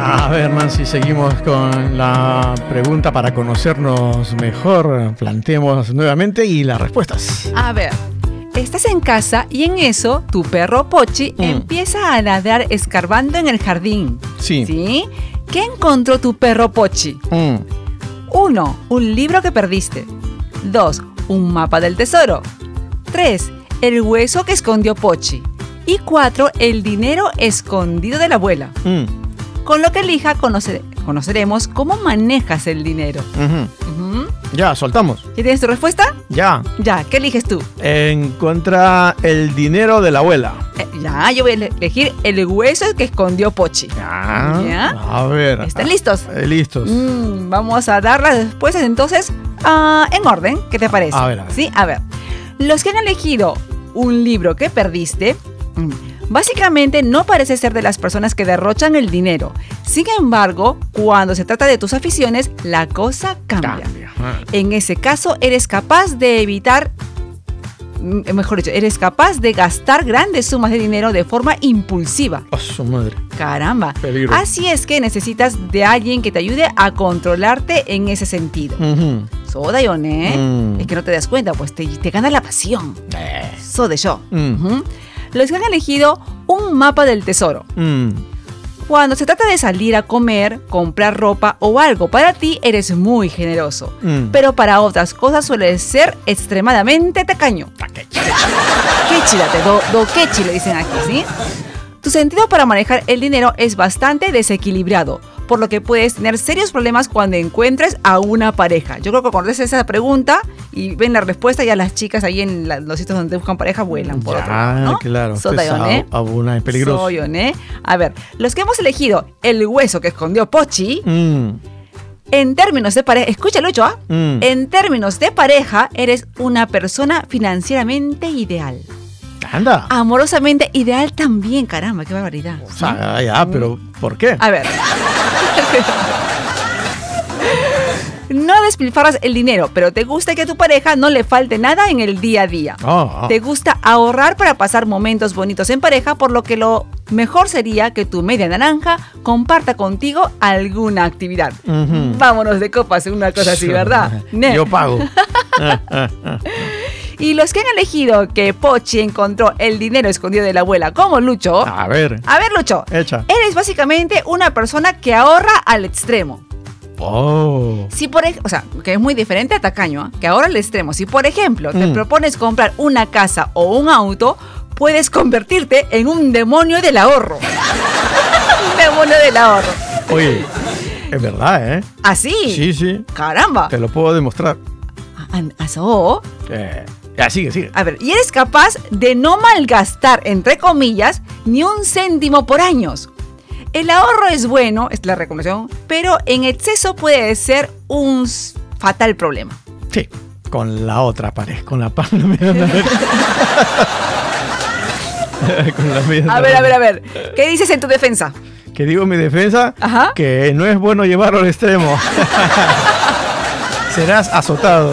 A ver, Nancy, seguimos con la pregunta para conocernos mejor. Planteemos nuevamente y las respuestas. A ver, estás en casa y en eso tu perro Pochi empieza a ladrar escarbando en el jardín. Sí. ¿Sí? ¿Qué encontró tu perro Pochi? 1. Un libro que perdiste. 2. Un mapa del tesoro. 3. El hueso que escondió Pochi. Y 4. El dinero escondido de la abuela. Con lo que elija conoceremos cómo manejas el dinero. Ya, soltamos. ¿Ya tienes tu respuesta? Ya. Ya, ¿qué eliges tú? Encuentra el dinero de la abuela. Ya, yo voy a elegir el hueso que escondió Pochi. Ya. A ver. ¿Están listos? Listos. Vamos a dar las respuestas entonces en orden. ¿Qué te parece? A ver. Sí, a ver. Los que han elegido un libro que perdiste, básicamente no parece ser de las personas que derrochan el dinero. Sin embargo, cuando se trata de tus aficiones, la cosa cambia. En ese caso, eres capaz de evitar, mejor dicho, eres capaz de gastar grandes sumas de dinero de forma impulsiva. ¡Oh, su madre! ¡Caramba! Peligro. Así es que necesitas de alguien que te ayude a controlarte en ese sentido. Soda yo, Es que no te das cuenta, pues te gana la pasión. Soda yo. Los que han elegido un mapa del tesoro. Cuando se trata de salir a comer, comprar ropa o algo para ti, eres muy generoso. Pero para otras cosas sueles ser extremadamente tacaño. Quéchilate, do quechi le dicen aquí, ¿sí? Tu sentido para manejar el dinero es bastante desequilibrado, por lo que puedes tener serios problemas cuando encuentres a una pareja. Yo creo que cuando haces esa pregunta y ven la respuesta, ya las chicas ahí en los sitios donde buscan pareja vuelan por otro lado, ¿no? Claro. Abuna es peligroso. A ver, los que hemos elegido el hueso que escondió Pochi, en términos de pareja, escucha Lucho, en términos de pareja, eres una persona financieramente ideal. Anda. Amorosamente ideal también, caramba, qué barbaridad. O sea, ya, pero ¿por qué? A ver. No despilfarras el dinero, pero te gusta que a tu pareja no le falte nada en el día a día. Te gusta ahorrar para pasar momentos bonitos en pareja, por lo que lo mejor sería que tu media naranja comparta contigo alguna actividad. Vámonos de copas, una cosa así, ¿verdad? Yo pago. Y los que han elegido que Pochi encontró el dinero escondido de la abuela, como Lucho. A ver, Lucho. Echa. Eres básicamente una persona que ahorra al extremo. Si o sea, que es muy diferente a tacaño, que ahorra al extremo. Si, por ejemplo, te propones comprar una casa o un auto, puedes convertirte en un demonio del ahorro. Un demonio del ahorro. Oye, es verdad, ¿eh? ¿Ah, sí? Sí. Caramba. Te lo puedo demostrar. ¿Asó? Sigue. A ver, y eres capaz de no malgastar, entre comillas, ni un céntimo por años. El ahorro es bueno, es la recomendación, pero en exceso puede ser un fatal problema. Sí, con la otra pareja, con la A ver. ¿Qué dices en tu defensa? ¿Qué digo en mi defensa? Ajá. Que no es bueno llevarlo al extremo. Serás azotado.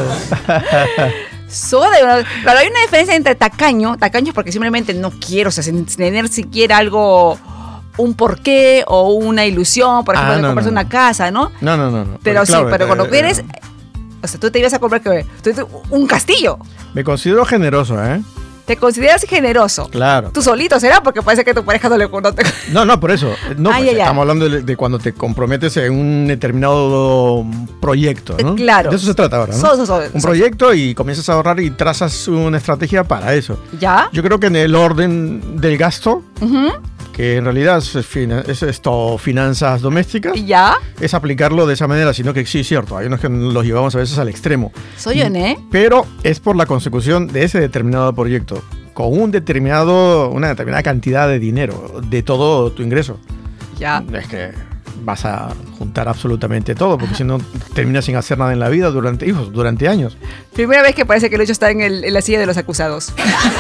Claro, hay una diferencia entre tacaño porque simplemente no quiero, o sea, sin tener siquiera algo, un porqué o una ilusión, por ejemplo, de comprarse una casa, ¿no? No. Pero sí, claro, pero cuando quieres, o sea, tú te ibas a comprar un castillo. Me considero generoso, ¿eh? ¿Te consideras generoso? Claro. ¿Tú solito será? Porque parece que tu pareja no le conoce. No, por eso. No, pues estamos hablando de cuando te comprometes en un determinado proyecto, ¿no? Claro. De eso se trata ahora, ¿no? Un proyecto y comienzas a ahorrar y trazas una estrategia para eso. ¿Ya? Yo creo que en el orden del gasto, que en realidad es esto, finanzas domésticas, ¿ya? Es aplicarlo de esa manera, sino que sí, es cierto, hay unos que los llevamos a veces al extremo. Pero es por la consecución de ese determinado proyecto, con una determinada cantidad de dinero, de todo tu ingreso. Ya. Es que vas a juntar absolutamente todo, porque si no terminas sin hacer nada en la vida durante años. Primera vez que parece que Lucho está en la silla de los acusados.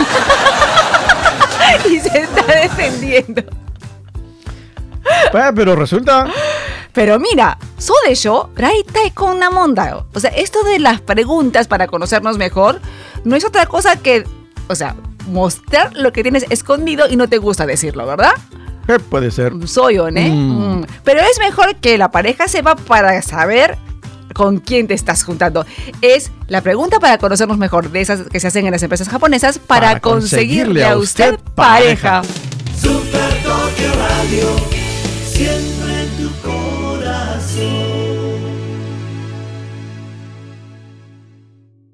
Y se está defendiendo. Pero resulta... Pero mira, Sodesho, Raitai con una monda. O sea, esto de las preguntas para conocernos mejor no es otra cosa que, o sea, mostrar lo que tienes escondido y no te gusta decirlo, ¿verdad? Puede ser. Soy honesto. Pero es mejor que la pareja sepa para saber con quién te estás juntando. Es la pregunta para conocernos mejor, de esas que se hacen en las empresas japonesas para conseguirle a usted pareja. Super Tokio Radio, siempre